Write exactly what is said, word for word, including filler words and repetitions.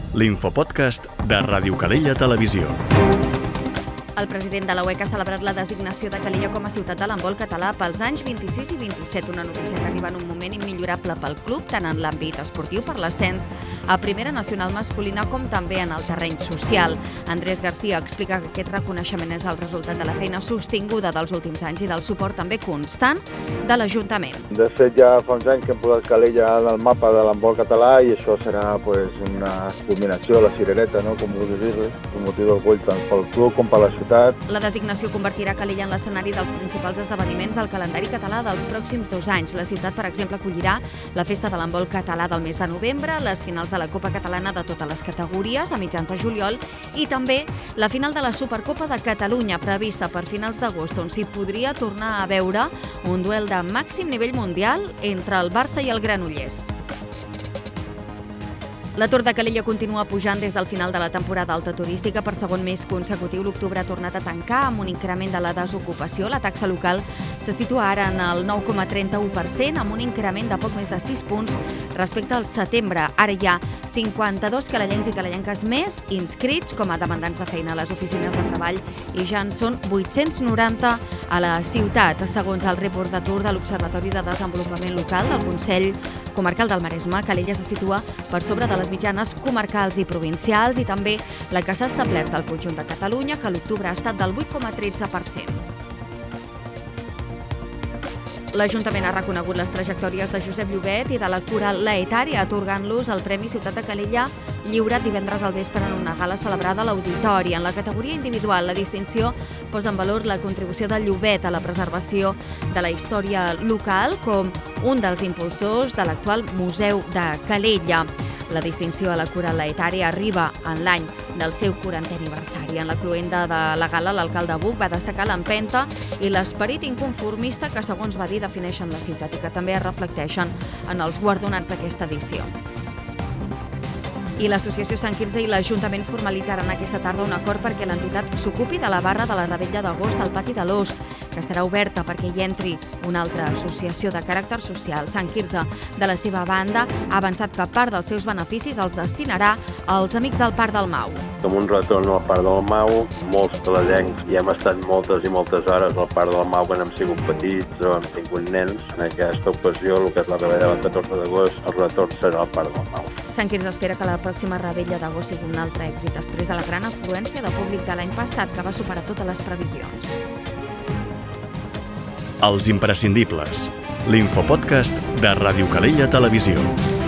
l'infopodcast de Ràdio Calella Televisió. El president de la U E C ha celebrat la designació de Calella com a ciutat de l'handbol català pels anys vint-i-sis i vint-i-set, una notícia que arriba en un moment immillorable pel club, tant en l'àmbit esportiu per l'ascens a primera nacional masculina com també en el terreny social. Andrés Garcia explica que aquest reconeixement és el resultat de la feina sostinguda dels últims anys i del suport també constant de l'Ajuntament. De fet, ja fa uns anys que hem posat Calella en el mapa de l'handbol català i això serà pues, una culminació, la cirereta, no? Com vulguis dir-li, un motiu d'orgull tant pel club com per la ciutat. La designació convertirà Calella en l'escenari dels principals esdeveniments del calendari català dels pròxims dos anys. La ciutat, per exemple, acollirà la festa de l'handbol català del mes de novembre, les finals de la Copa Catalana de totes les categories a mitjans de juliol i també la final de la Supercopa de Catalunya, prevista per finals d'agost, on s'hi podria tornar a veure un duel de màxim nivell mundial entre el Barça i el Granollers. L'atur de Calella continua pujant des del final de la temporada alta turística. Per segon mes consecutiu, l'octubre ha tornat a tancar amb un increment de la desocupació. La taxa local se situa ara en el nou coma trenta-u per cent, amb un increment de poc més de sis punts respecte al setembre. Ara hi ha cinquanta-dos calellencs i calellenques més inscrits com a demandants de feina a les oficines de treball i ja en són vuit-cents noranta a la ciutat, segons el report d'atur de l'Observatori de Desenvolupament Local del Consell Comarcal del Maresme. Calella se situa per sobre de les mitjanes comarcals i provincials i també la que s'ha establert al conjunt de Catalunya, que a l'octubre ha estat del vuit coma tretze per cent. L'Ajuntament ha reconegut les trajectòries de Josep Llobet i de la Coral Laetària, atorgant-los el Premi Ciutat de Calella, lliurat divendres al vespre en una gala celebrada a l'Auditori. En la categoria individual, la distinció posa en valor la contribució de Llobet a la preservació de la història local com un dels impulsors de l'actual Museu de Calella. La distinció a la Coral Laetària arriba en l'any del seu quarantè aniversari. En la cloenda de la gala, l'alcalde Buch va destacar l'empenta i l'esperit inconformista que, segons va dir, defineixen la ciutat i que també es reflecteixen en els guardonats d'aquesta edició. I l'Associació Sant Quirze i l'Ajuntament formalitzaran aquesta tarda un acord perquè l'entitat s'ocupi de la barra de la Revetlla d'Agost al Pati de l'Ós, que estarà oberta perquè hi entri una altra associació de caràcter social. Sant Quirze, de la seva banda, ha avançat que part dels seus beneficis els destinarà als amics del Parc del Mau. Com un retorn al Parc del Mau, molts calellencs hi hem estat moltes i moltes hores al Parc del Mau quan hem sigut petits o hem tingut nens. En aquesta ocasió, el que és la Revetlla del catorze d'agost, el retorn serà al Parc del Mau. Sant Quirze espera que la pròxima Revetlla d'agost sigui un altre èxit després de la gran afluència de públic de l'any passat, que va superar totes les previsions. Els imprescindibles, l'infopodcast de Ràdio Calella Televisió.